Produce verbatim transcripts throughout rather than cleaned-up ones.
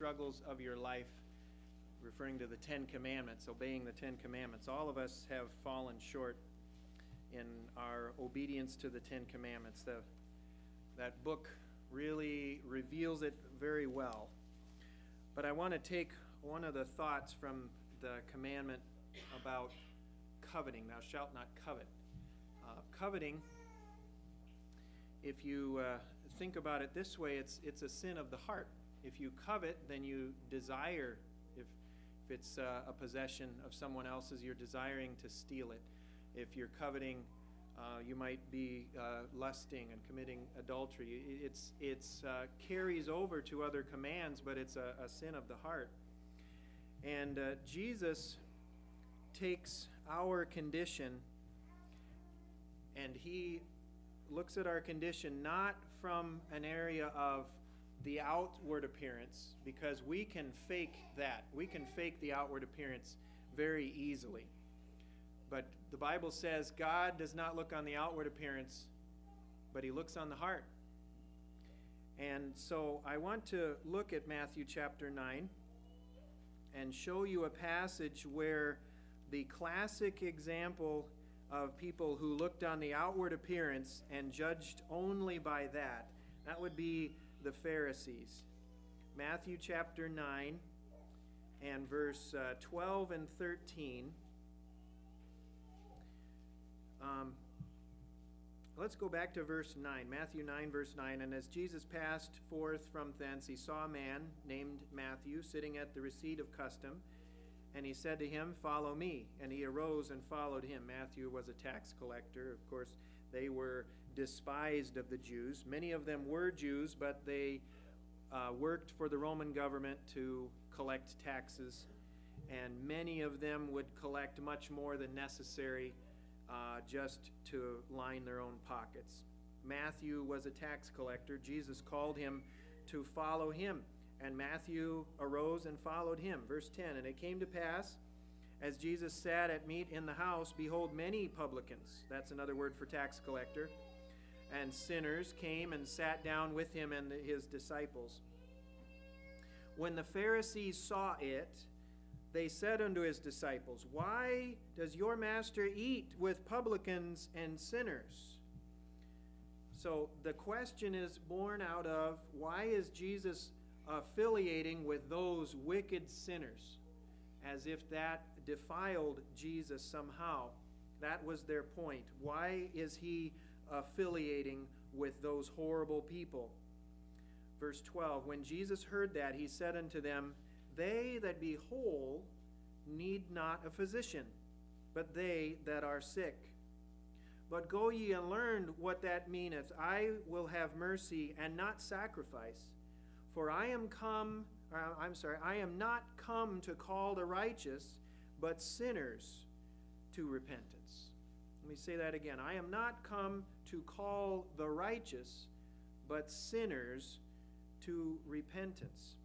struggles of your life, referring to the Ten Commandments, obeying the Ten Commandments. All of us have fallen short in our obedience to the Ten Commandments. The, that book really reveals it very well. But I want to take one of the thoughts from the commandment about coveting. Thou shalt not covet. Uh, coveting, if you uh, think about it this way, it's it's a sin of the heart. If you covet, then you desire. If if it's uh, a possession of someone else's, you're desiring to steal it. If you're coveting, uh, you might be uh, lusting and committing adultery. It's it's uh, carries over to other commands, but it's a, a sin of the heart. And uh, Jesus takes our condition and he looks at our condition not from an area of the outward appearance, because we can fake that. We can fake the outward appearance very easily. But the Bible says God does not look on the outward appearance, but he looks on the heart. And so I want to look at Matthew chapter nine and show you a passage where the classic example of people who looked on the outward appearance and judged only by that, that would be the Pharisees. Matthew chapter nine and verse uh, twelve and thirteen. Um, let's go back to verse nine. Matthew nine, verse nine. And as Jesus passed forth from thence, he saw a man named Matthew sitting at the receipt of custom. And he said to him, "Follow me." And he arose and followed him. Matthew was a tax collector. Of course, they were despised of the Jews. Many of them were Jews, but they uh, worked for the Roman government to collect taxes. And many of them would collect much more than necessary uh, just to line their own pockets. Matthew was a tax collector. Jesus called him to follow him. And Matthew arose and followed him. Verse ten, and it came to pass, as Jesus sat at meat in the house, behold, many publicans, that's another word for tax collector, and sinners came and sat down with him and his disciples. When the Pharisees saw it, they said unto his disciples, "Why does your master eat with publicans and sinners?" So the question is born out of, why is Jesus affiliating with those wicked sinners, as if that defiled Jesus somehow? That was their point. Why is he affiliating with those horrible people? Verse twelve, when Jesus heard that, he said unto them, "They that be whole need not a physician, but they that are sick. But go ye and learn what that meaneth. I will have mercy and not sacrifice. For I am come, or I'm sorry, I am not come to call the righteous, but sinners to repentance." Let me say that again. I am not come to call the righteous, but sinners to repentance.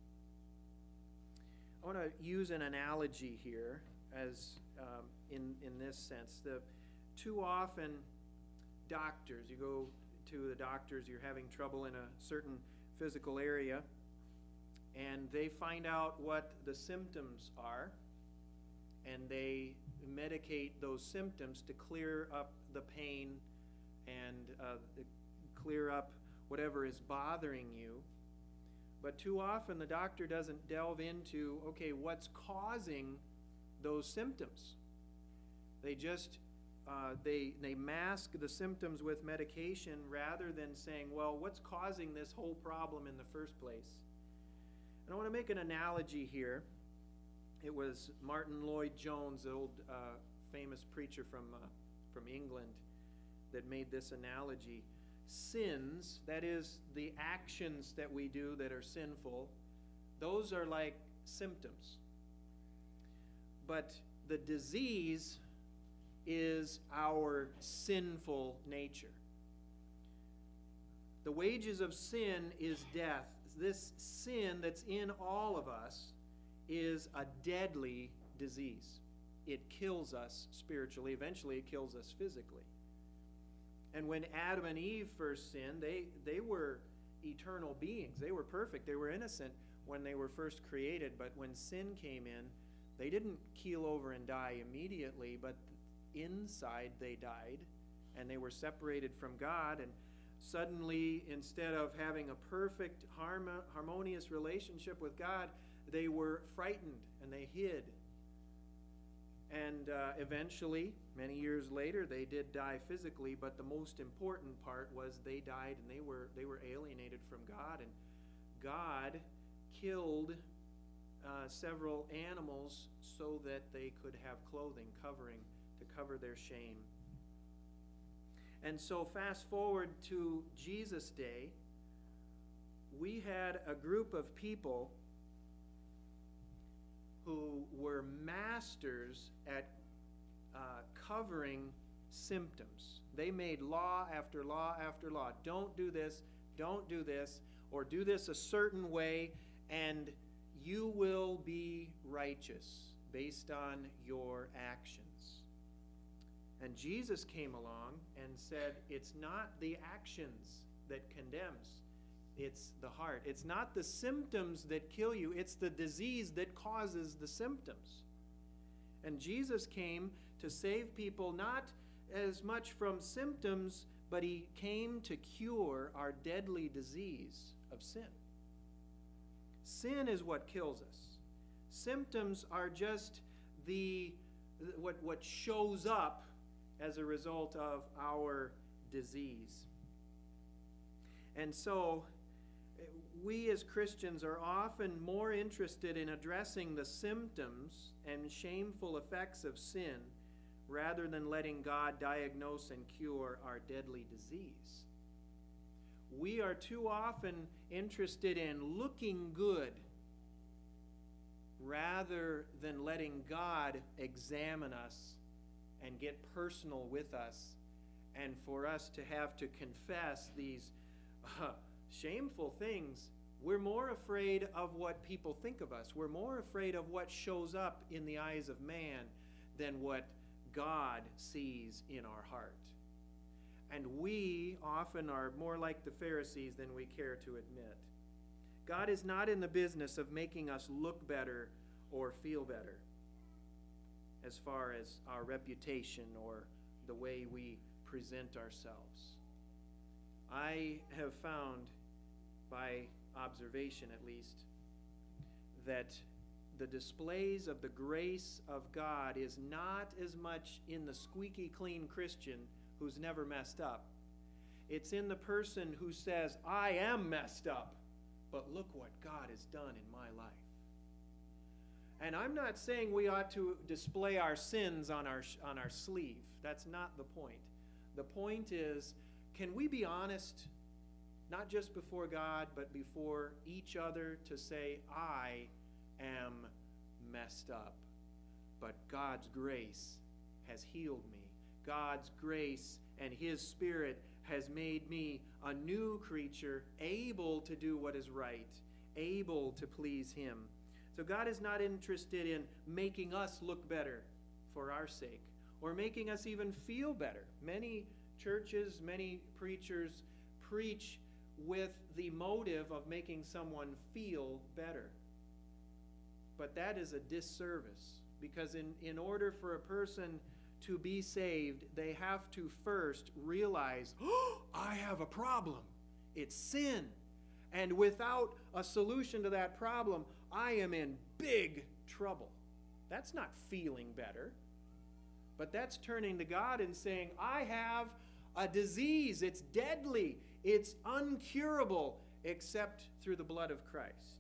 I want to use an analogy here as um, in, in this sense. The, too often, doctors, you go to the doctors, you're having trouble in a certain physical area, and they find out what the symptoms are, and they medicate those symptoms to clear up the pain and uh, clear up whatever is bothering you. But too often the doctor doesn't delve into, okay, what's causing those symptoms? They just, uh, they, they mask the symptoms with medication rather than saying, well, what's causing this whole problem in the first place? And I want to make an analogy here. It was Martin Lloyd-Jones, the old uh, famous preacher from, uh, from England, that made this analogy. Sins, that is, the actions that we do that are sinful, those are like symptoms. But the disease is our sinful nature. The wages of sin is death. This sin that's in all of us is a deadly disease. It kills us spiritually. Eventually, it kills us physically. And when Adam and Eve first sinned, they, they were eternal beings. They were perfect. They were innocent. when they were first created, but when sin came in, they didn't keel over and die immediately, but inside they died, and they were separated from God, and suddenly, instead of having a perfect, harm- harmonious relationship with God, they were frightened, and they hid. And uh, eventually, many years later, they did die physically, but the most important part was they died, and they were, they were alienated from God, and God killed uh, several animals so that they could have clothing covering to cover their shame. And so fast forward to Jesus' day, we had a group of people who were masters at uh, covering symptoms. They made law after law after law. Don't do this, don't do this, or do this a certain way, and you will be righteous based on your actions. And Jesus came along and said, it's not the actions that condemns, it's the heart. It's not the symptoms that kill you, it's the disease that causes the symptoms. And Jesus came to save people not as much from symptoms, but he came to cure our deadly disease of sin. Sin is what kills us. Symptoms are just the what, what shows up as a result of our disease. And so, we as Christians are often more interested in addressing the symptoms and shameful effects of sin rather than letting God diagnose and cure our deadly disease. We are too often interested in looking good rather than letting God examine us and get personal with us, and for us to have to confess these uh, shameful things. We're more afraid of what people think of us. We're more afraid of what shows up in the eyes of man than what God sees in our heart. And we often are more like the Pharisees than we care to admit. God is not in the business of making us look better or feel better as far as our reputation or the way we present ourselves. I have found, by observation at least, that the displays of the grace of God is not as much in the squeaky clean Christian who's never messed up. It's in the person who says, I am messed up, but look what God has done in my life. And I'm not saying we ought to display our sins on our, on our sleeve. That's not the point. The point is, can we be honest, not just before God, but before each other, to say, I am messed up, but God's grace has healed me. God's grace and His Spirit has made me a new creature, able to do what is right, able to please Him. So God is not interested in making us look better for our sake, or making us even feel better. Many churches, many preachers preach with the motive of making someone feel better. But that is a disservice, because in, in order for a person to be saved, they have to first realize, oh, I have a problem. It's sin. And without a solution to that problem, I am in big trouble. That's not feeling better. But that's turning to God and saying, I have a disease. It's deadly. It's uncurable except through the blood of Christ.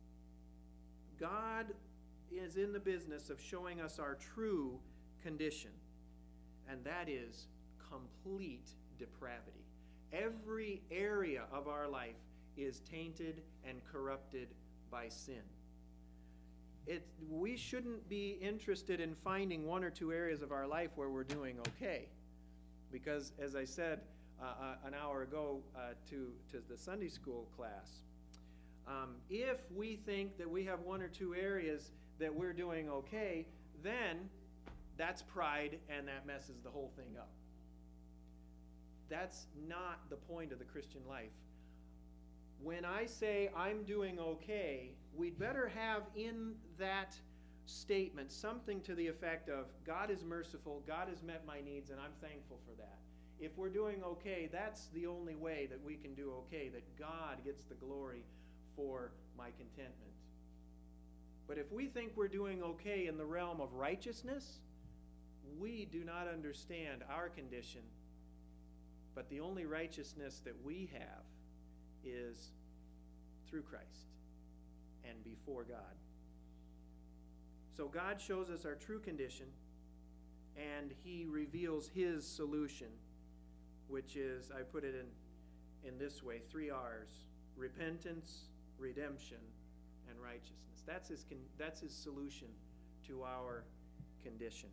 God is in the business of showing us our true condition, and that is complete depravity. Every area of our life is tainted and corrupted by sin. It, we shouldn't be interested in finding one or two areas of our life where we're doing okay, because as I said uh, uh, an hour ago uh, to, to the Sunday school class, um, if we think that we have one or two areas that we're doing okay, then that's pride, and that messes the whole thing up. That's not the point of the Christian life. when I say I'm doing okay, we'd better have in that statement something to the effect of, God is merciful, God has met my needs, and I'm thankful for that. If we're doing okay, that's the only way that we can do okay, that God gets the glory for my contentment. But if we think we're doing okay in the realm of righteousness, we do not understand our condition. But the only righteousness that we have is through Christ and before God. So God shows us our true condition, and He reveals His solution, which is, I put it in, in this way, three R's: repentance, redemption, and righteousness. That's his, con- that's his solution to our condition.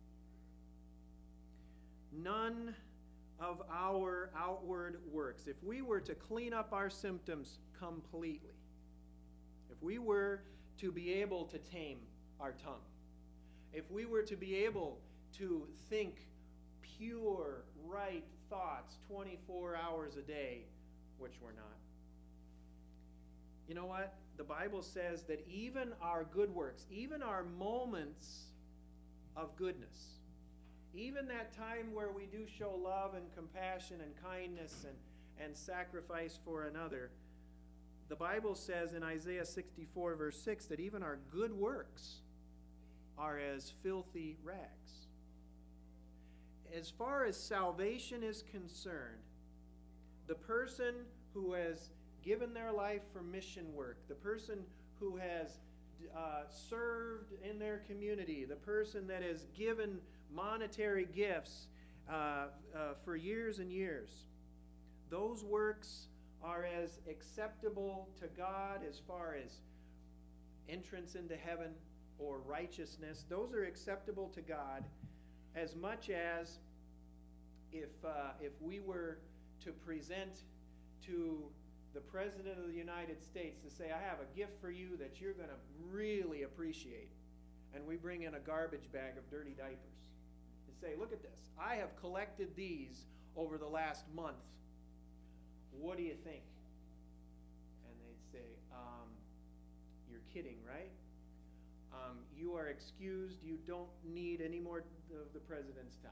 None of our outward works, if we were to clean up our symptoms completely, if we were to be able to tame our tongue, if we were to be able to think pure, right thoughts twenty-four hours a day, which we're not. You know what? The Bible says that even our good works, even our moments of goodness, even that time where we do show love and compassion and kindness and, and sacrifice for another, the Bible says in Isaiah sixty-four, verse six, that even our good works are as filthy rags. As far as salvation is concerned, the person who has given their life for mission work, the person who has uh, served in their community, the person that has given monetary gifts uh, uh, for years and years, those works are as acceptable to God as far as entrance into heaven or righteousness. Those are acceptable to God as much as if uh, if we were to present to the President of the United States to say, I have a gift for you that you're going to really appreciate. And we bring in a garbage bag of dirty diapers and say, look at this. I have collected these over the last month. What do you think? And they'd say, um, you're kidding, right? Um, you are excused. You don't need any more of the President's time.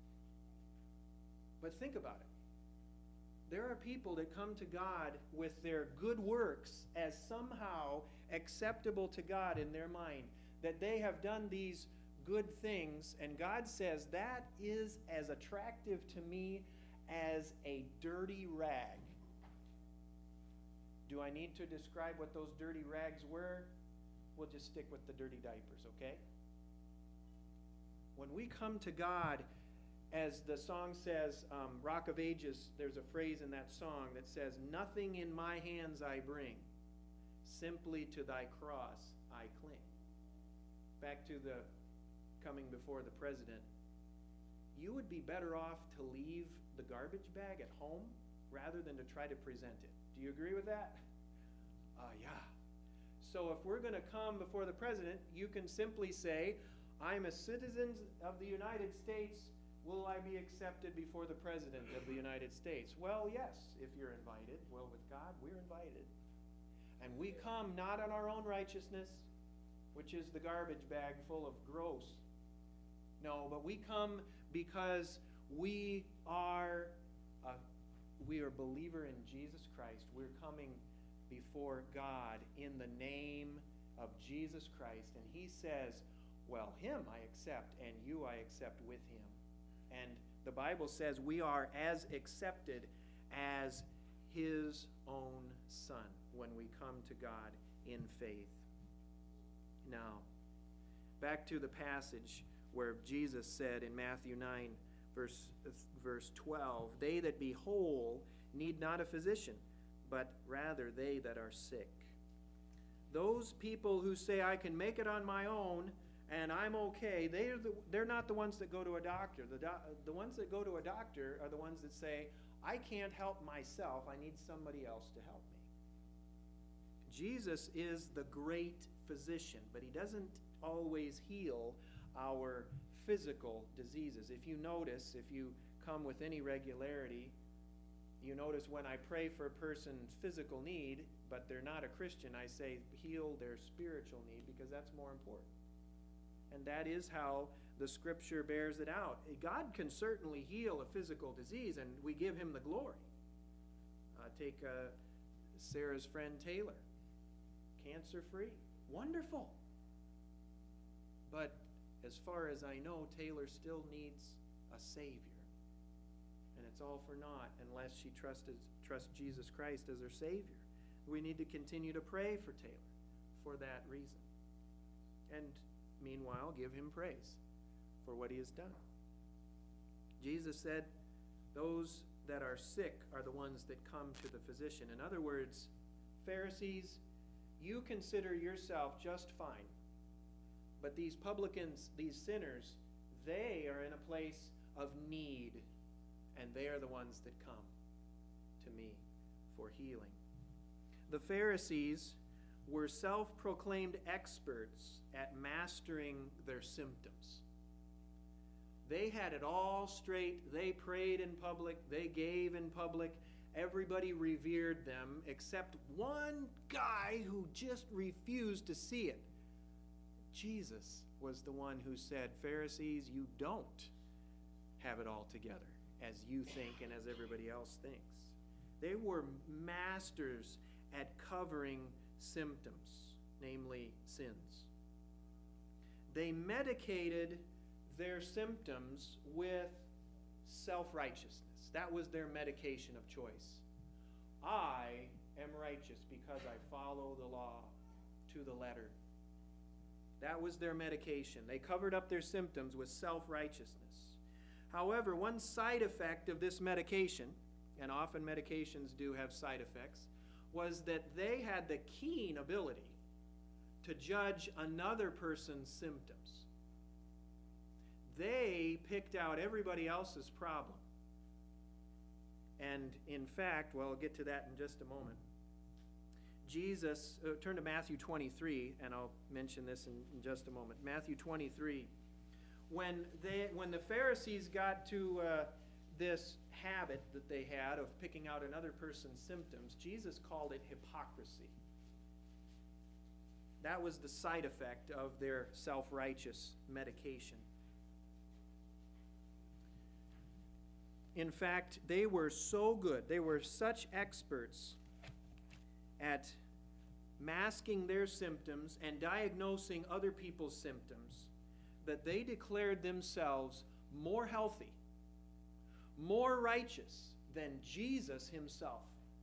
But think about it. There are people that come to God with their good works as somehow acceptable to God in their mind, that they have done these good things, and God says that is as attractive to me as a dirty rag. Do I need to describe what those dirty rags were? We'll just stick with the dirty diapers, okay? When we come to God, as the song says, um, Rock of Ages, there's a phrase in that song that says, nothing in my hands I bring, simply to thy cross I cling. Back to the coming before the President. You would be better off to leave the garbage bag at home rather than to try to present it. Do you agree with that? Uh, yeah. So if we're going to come before the President, you can simply say, I'm a citizen of the United States. Will I be accepted before the President of the United States? Well, yes, if you're invited. Well, with God, we're invited. And we come not on our own righteousness, which is the garbage bag full of gross. No, but we come because we are a, we are a believer in Jesus Christ. We're coming before God in the name of Jesus Christ. And He says, well, Him I accept, and you I accept with Him. And the Bible says we are as accepted as His own Son when we come to God in faith. Now, back to the passage where Jesus said in Matthew nine, verse, verse twelve, they that be whole need not a physician, but rather they that are sick. Those people who say, I can make it on my own, and I'm okay, they're, the, they're not the ones that go to a doctor. The, do, the ones that go to a doctor are the ones that say, I can't help myself, I need somebody else to help me. Jesus is the great physician, but He doesn't always heal our physical diseases. If you notice, if you come with any regularity, You notice when I pray for a person's physical need, but they're not a Christian, I say heal their spiritual need, because that's more important. And that is how the Scripture bears it out. God can certainly heal a physical disease, and we give him the glory. Uh, take uh, Sarah's friend Taylor, cancer-free. Wonderful. But as far as I know, Taylor still needs a Savior. And it's all for naught unless she trusted, trusts Jesus Christ as her Savior. We need to continue to pray for Taylor for that reason. And meanwhile, give him praise for what he has done. Jesus said, those that are sick are the ones that come to the physician. In other words, Pharisees, you consider yourself just fine. But these publicans, these sinners, they are in a place of need, and they are the ones that come to me for healing. The Pharisees were self-proclaimed experts at mastering their symptoms. They had it all straight. They prayed in public. They gave in public. Everybody revered them except one guy who just refused to see it. Jesus was the one who said, Pharisees, you don't have it all together as you think and as everybody else thinks. They were masters at covering symptoms, namely sins. They medicated their symptoms with self-righteousness. That was their medication of choice. I am righteous because I follow the law to the letter. That was their medication. They covered up their symptoms with self-righteousness. However, one side effect of this medication, and often medications do have side effects, was that they had the keen ability to judge another person's symptoms. They picked out everybody else's problem. And in fact, well, I'll get to that in just a moment. Jesus, uh, turn to Matthew twenty-three, and I'll mention this in, in just a moment. Matthew twenty-three. When, they, when the Pharisees got to uh, this habit that they had of picking out another person's symptoms, Jesus called it hypocrisy. That was the side effect of their self-righteous medication. In fact, they were so good, they were such experts at masking their symptoms and diagnosing other people's symptoms that they declared themselves more healthy, more righteous than Jesus himself.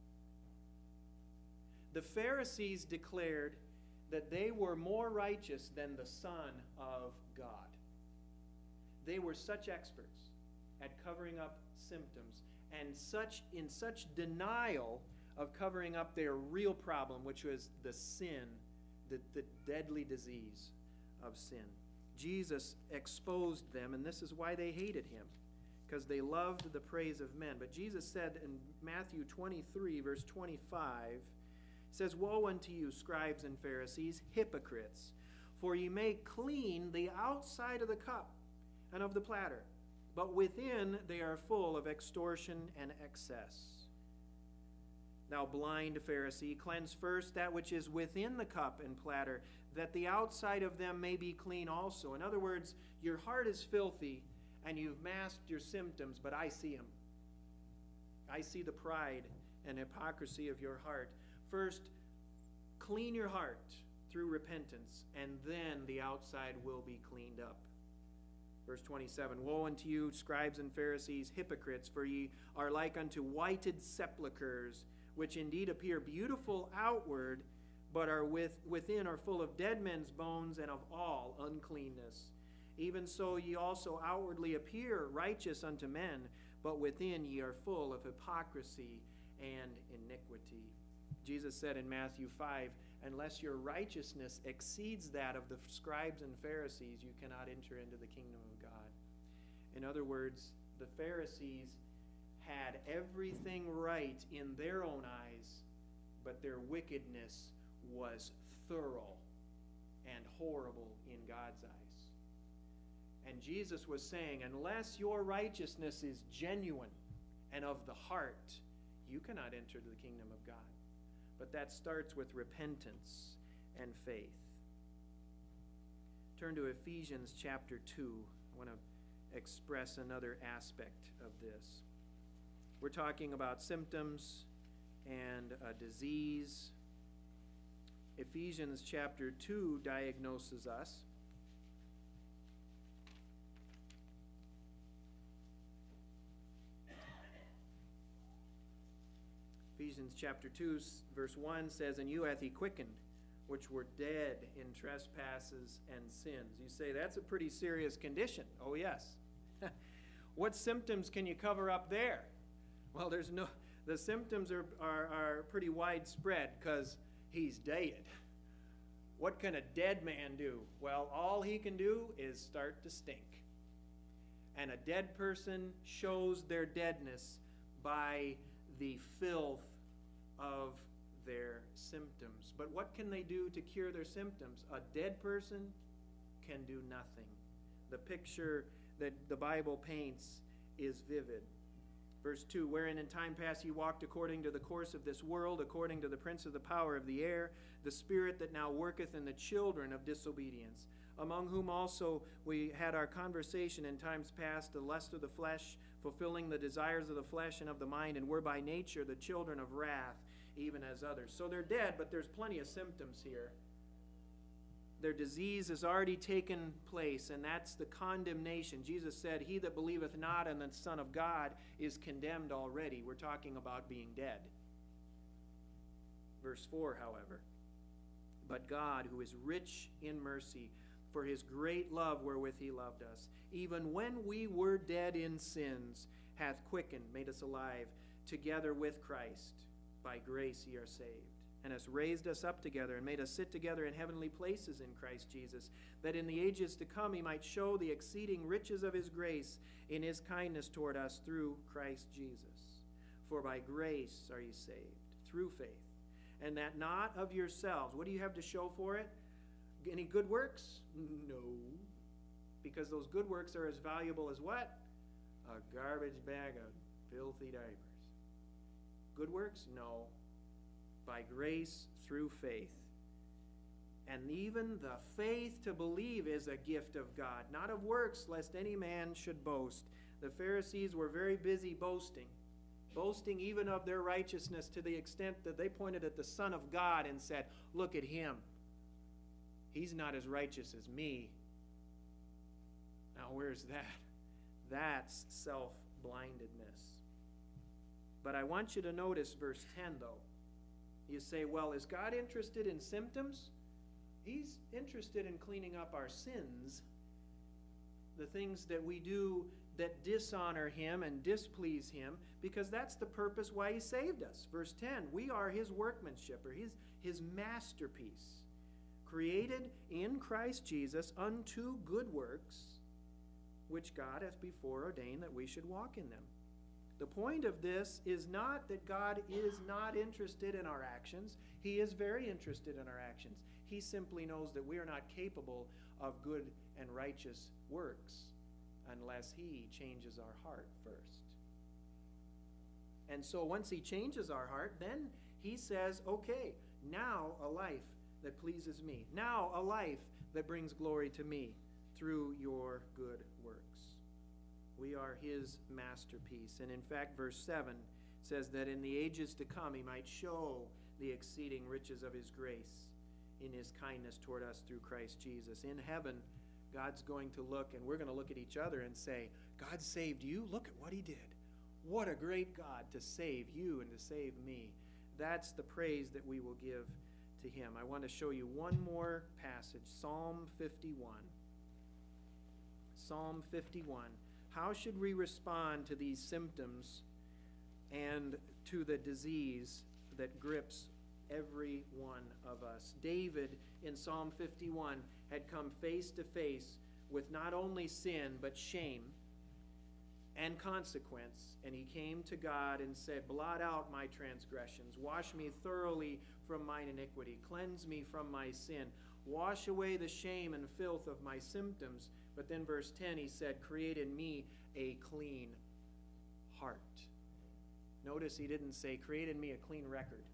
The Pharisees declared that they were more righteous than the Son of God. They were such experts at covering up symptoms and such in such denial of covering up their real problem, which was the sin, the, the deadly disease of sin. Jesus exposed them, and this is why they hated him, because they loved the praise of men. But Jesus said in Matthew twenty-three, verse twenty-five, says, Woe unto you, scribes and Pharisees, hypocrites, for ye make clean the outside of the cup and of the platter, but within they are full of extortion and excess. Thou blind Pharisee, cleanse first that which is within the cup and platter, that the outside of them may be clean also. In other words, your heart is filthy, and you've masked your symptoms, but I see them. I see the pride and hypocrisy of your heart. First, clean your heart through repentance, and then the outside will be cleaned up. Verse twenty-seven, Woe unto you, scribes and Pharisees, hypocrites, for ye are like unto whited sepulchres, which indeed appear beautiful outward, but are with, within are full of dead men's bones and of all uncleanness. Even so ye also outwardly appear righteous unto men, but within ye are full of hypocrisy and iniquity. Jesus said in Matthew five, Unless your righteousness exceeds that of the scribes and Pharisees, you cannot enter into the kingdom of God. In other words, the Pharisees had everything right in their own eyes, but their wickedness was thorough and horrible in God's eyes. And Jesus was saying, unless your righteousness is genuine and of the heart, you cannot enter the kingdom of God. But that starts with repentance and faith. Turn to Ephesians chapter two. I want to express another aspect of this. We're talking about symptoms and a disease. Ephesians chapter two diagnoses us. Ephesians chapter two, verse one says, "And you hath he quickened, which were dead in trespasses and sins." You say, that's a pretty serious condition. Oh, yes. What symptoms can you cover up there? Well, there's no, the symptoms are, are, are pretty widespread because he's dead. What can a dead man do? Well, all he can do is start to stink. And a dead person shows their deadness by the filth of their symptoms. But what can they do to cure their symptoms? A dead person can do nothing. The picture that the Bible paints is vivid. Verse two, "Wherein in time past ye walked according to the course of this world, according to the prince of the power of the air, the spirit that now worketh in the children of disobedience, among whom also we had our conversation in times past, the lust of the flesh, fulfilling the desires of the flesh and of the mind, and were by nature the children of wrath, even as others." So they're dead, but there's plenty of symptoms here. Their disease has already taken place, and that's the condemnation. Jesus said, "He that believeth not in the Son of God is condemned already." We're talking about being dead. Verse four, however, "But God, who is rich in mercy, for his great love wherewith he loved us, even when we were dead in sins, hath quickened," made us alive, "together with Christ. By grace ye are saved, and has raised us up together, and made us sit together in heavenly places in Christ Jesus, that in the ages to come he might show the exceeding riches of his grace in his kindness toward us through Christ Jesus. For by grace are ye saved, through faith, and that not of yourselves." What do you have to show for it? Any good works? No. Because those good works are as valuable as what? A garbage bag of filthy diapers. Good works? No. By grace through faith. And even the faith to believe is a gift of God, not of works, lest any man should boast. The Pharisees were very busy boasting, boasting even of their righteousness, to the extent that they pointed at the Son of God and said, "Look at him. He's not as righteous as me." Now, where's that? That's self-blindedness. But I want you to notice verse ten, though. You say, well, is God interested in symptoms? He's interested in cleaning up our sins, the things that we do that dishonor him and displease him, because that's the purpose why he saved us. Verse ten, "We are his workmanship," or his, his masterpiece, created in Christ Jesus unto good works, which God hath before ordained that we should walk in them. The point of this is not that God is not interested in our actions. He is very interested in our actions. He simply knows that we are not capable of good and righteous works unless he changes our heart first. And so once he changes our heart, then he says, okay, now a life that pleases me. Now a life that brings glory to me through your good works. We are his masterpiece. And in fact, verse seven says that in the ages to come he might show the exceeding riches of his grace in his kindness toward us through Christ Jesus. In heaven, God's going to look, and we're going to look at each other and say, God saved you? Look at what he did. What a great God to save you and to save me. That's the praise that we will give to him. I want to show you one more passage, Psalm fifty-one. Psalm fifty-one. How should we respond to these symptoms and to the disease that grips every one of us? David in Psalm fifty-one had come face to face with not only sin but shame and consequence, and he came to God and said, blot out my transgressions, wash me thoroughly from mine iniquity, cleanse me from my sin, wash away the shame and filth of my symptoms. But then verse ten, he said, create in me a clean heart. Notice he didn't say, create in me a clean record.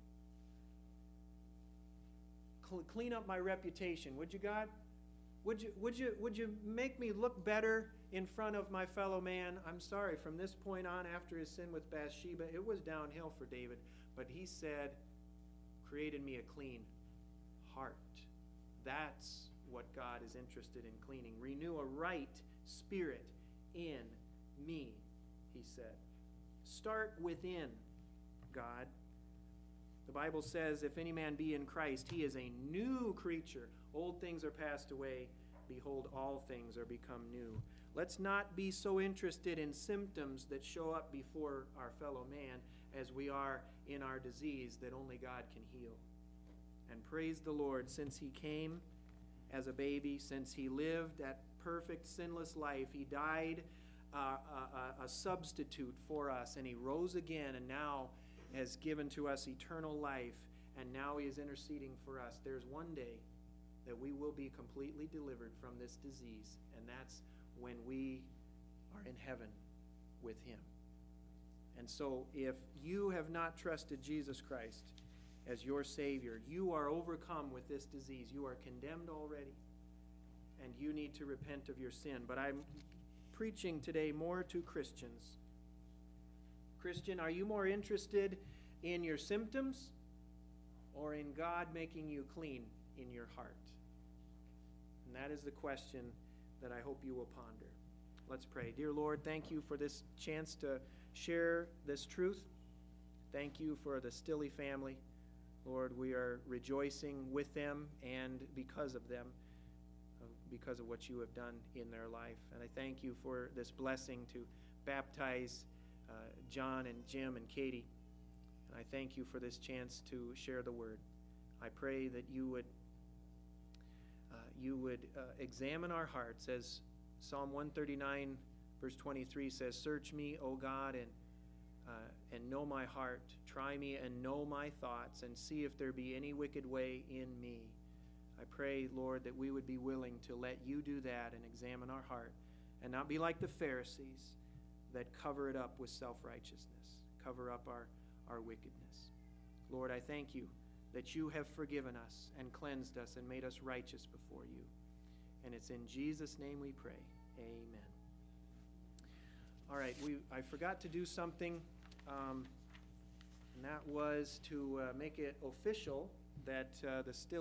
Cl- clean up my reputation, would you, God? Would you, would you, would you make me look better in front of my fellow man? I'm sorry, from this point on, after his sin with Bathsheba, it was downhill for David. But he said, create in me a clean heart. That's what God is interested in cleaning. Renew a right spirit in me, he said. Start within, God. The Bible says, if any man be in Christ, he is a new creature. Old things are passed away. Behold, all things are become new. Let's not be so interested in symptoms that show up before our fellow man as we are in our disease that only God can heal. And praise the Lord, since he came as a baby, since he lived that perfect, sinless life, he died uh, a, a, a substitute for us, and he rose again, and now has given to us eternal life, and now he is interceding for us. There's one day that we will be completely delivered from this disease, and that's when we are in heaven with him. And so if you have not trusted Jesus Christ as your Savior, you are overcome with this disease. You are condemned already, and you need to repent of your sin. But I'm preaching today more to Christians. Christian, are you more interested in your symptoms or in God making you clean in your heart? And that is the question that I hope you will ponder. Let's pray. Dear Lord, thank you for this chance to share this truth. Thank you for the Stille family. Lord, we are rejoicing with them and because of them, because of what you have done in their life. And I thank you for this blessing to baptize uh, John and Jim and Katie. And I thank you for this chance to share the word. I pray that you would uh, you would uh, examine our hearts, as Psalm one thirty-nine verse twenty-three says, "Search me, O God, and uh, and know my heart. Try me and know my thoughts, and see if there be any wicked way in me." I pray, Lord, that we would be willing to let you do that and examine our heart, and not be like the Pharisees that cover it up with self-righteousness, cover up our, our wickedness. Lord, I thank you that you have forgiven us and cleansed us and made us righteous before you. And it's in Jesus' name we pray. Amen. All right, we I forgot to do something, um, and that was to uh, make it official that uh, the Stille